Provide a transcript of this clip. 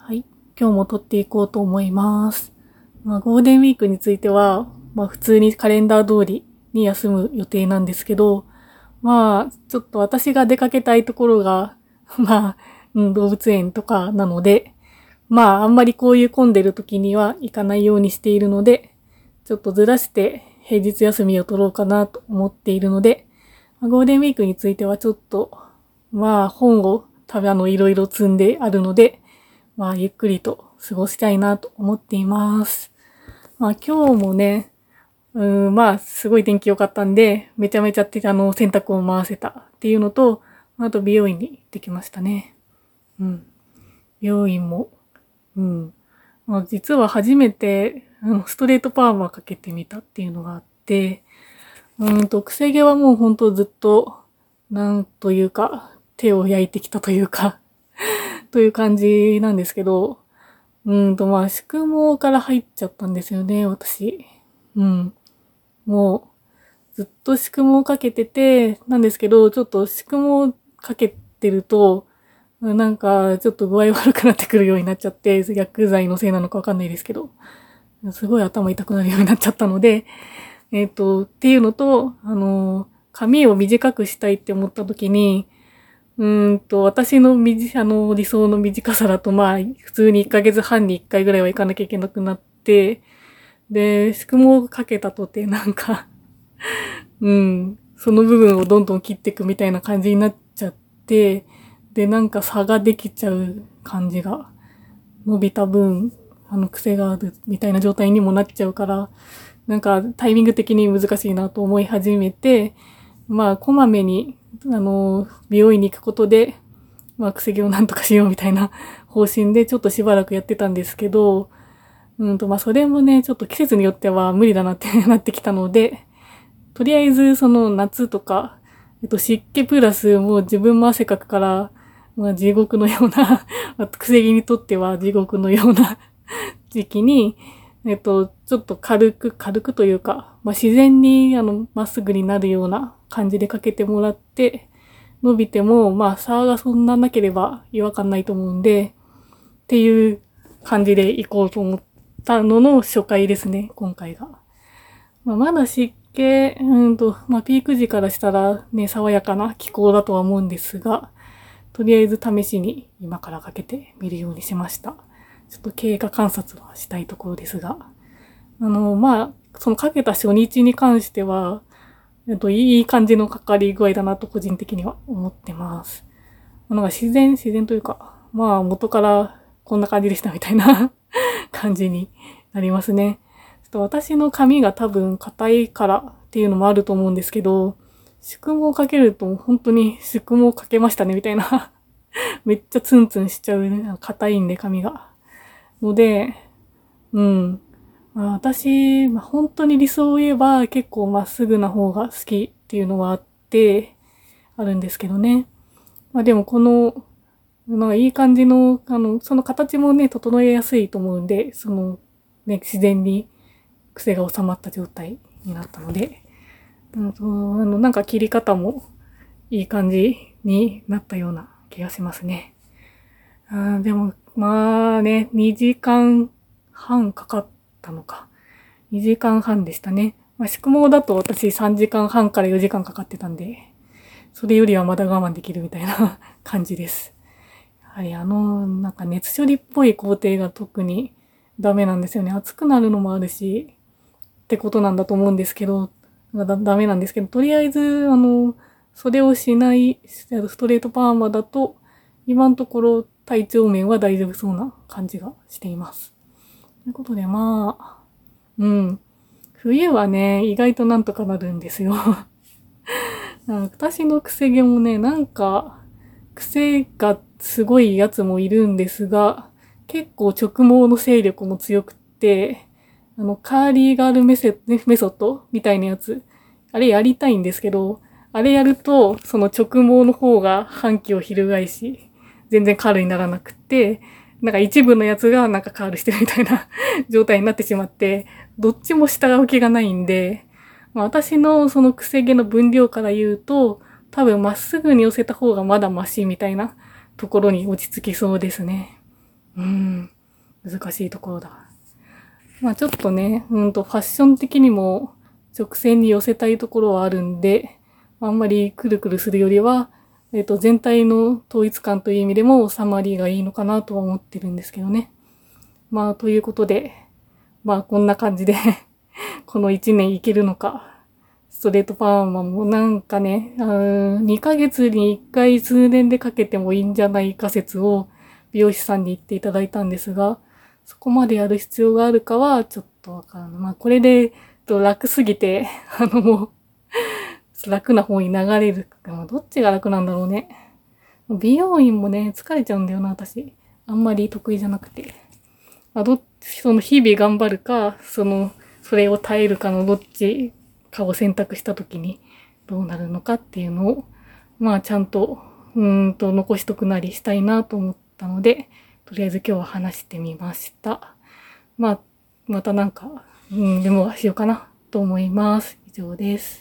はい。今日も撮っていこうと思います。ゴールデンウィークについては、普通にカレンダー通りに休む予定なんですけど、ちょっと私が出かけたいところが、動物園とかなので、あんまりこういう混んでる時には行かないようにしているので、ちょっとずらして平日休みを取ろうかなと思っているので、ゴールデンウィークについてはちょっと、本をいろいろ積んであるので、ゆっくりと過ごしたいなと思っています。今日もね、すごい天気良かったんで、めちゃめちゃ洗濯を回せたっていうのと、あと美容院に行ってきましたね。美容院も、実は初めて、ストレートパーマかけてみたっていうのがあって、くせ毛はもうほんとずっと、なんというか、手を焼いてきたというかという感じなんですけど、宿毛から入っちゃったんですよね、私。もう、ずっと宿毛かけてて、なんですけど、ちょっと宿毛かけてると、ちょっと具合悪くなってくるようになっちゃって、薬剤のせいなのかわかんないですけど、すごい頭痛くなるようになっちゃったので、っていうのと、髪を短くしたいって思った時に、私の理想の短さだと、普通に1ヶ月半に1回ぐらいは行かなきゃいけなくなって、で、宿毛かけたとて、その部分をどんどん切っていくみたいな感じになっちゃって、で、差ができちゃう感じが、伸びた分、癖があるみたいな状態にもなっちゃうから、タイミング的に難しいなと思い始めて、こまめに、美容院に行くことで、癖毛をなんとかしようみたいな方針でちょっとしばらくやってたんですけど、それもね、ちょっと季節によっては無理だなってなってきたので、とりあえずその夏とか、湿気プラスもう自分も汗かくから、地獄のような癖毛にとっては地獄のような時期に、ちょっと軽くというか、自然にまっすぐになるような感じでかけてもらって、伸びても、差がそんななければ違和感ないと思うんで、っていう感じで行こうと思ったのの初回ですね、今回が。まだ湿気、ピーク時からしたらね、爽やかな気候だとは思うんですが、とりあえず試しに今からかけてみるようにしました。ちょっと経過観察はしたいところですが。そのかけた初日に関しては、いい感じのかかり具合だなと個人的には思ってます。自然というか、元からこんな感じでしたみたいな感じになりますね。ちょっと私の髪が多分硬いからっていうのもあると思うんですけど、宿毛かけると本当に宿毛かけましたねみたいなめっちゃツンツンしちゃうね。硬いんで髪が。ので、私、本当に理想を言えば結構まっすぐな方が好きっていうのはあって、あるんですけどね。でもこの、いい感じの、その形もね、整えやすいと思うんで、自然に癖が収まった状態になったので、切り方もいい感じになったような気がしますね。でも、2時間半かかったのか。2時間半でしたね。宿毛だと私3時間半から4時間かかってたんで、それよりはまだ我慢できるみたいな感じです。やはり熱処理っぽい工程が特にダメなんですよね。熱くなるのもあるし、ってことなんだと思うんですけど、ダメなんですけど、とりあえず、それをしないストレートパーマだと、今のところ体調面は大丈夫そうな感じがしています。ということで、冬はね、意外となんとかなるんですよ。私の癖毛もね、癖がすごいやつもいるんですが、結構直毛の勢力も強くって、カーリーガールメソッドみたいなやつ、あれやりたいんですけど、あれやると、その直毛の方が反旗を翻し、全然カールにならなくって、一部のやつがカールしてるみたいな状態になってしまって、どっちも従う気がないんで、私のその癖毛の分量から言うと、多分まっすぐに寄せた方がまだマシみたいなところに落ち着きそうですね。 難しいところだ。まあちょっとね、ファッション的にも直線に寄せたいところはあるんで、あんまりくるくるするよりは、全体の統一感という意味でもサマリーがいいのかなとは思ってるんですけどね。まあということで、まあこんな感じでこの1年いけるのか。ストレートパーマもなんかね、2ヶ月に1回数年でかけてもいいんじゃないか説を美容師さんに言っていただいたんですが、そこまでやる必要があるかはちょっとわからない。まあこれで楽すぎて、もう楽な方に流れるか、どっちが楽なんだろうね。美容院もね、疲れちゃうんだよな、私。あんまり得意じゃなくて。まあ、その日々頑張るか、それを耐えるかのどっちかを選択したときにどうなるのかっていうのを、まあちゃんと、残しとくなりしたいなと思ったので、とりあえず今日は話してみました。まあ、またなんか、メモはしようかなと思います。以上です。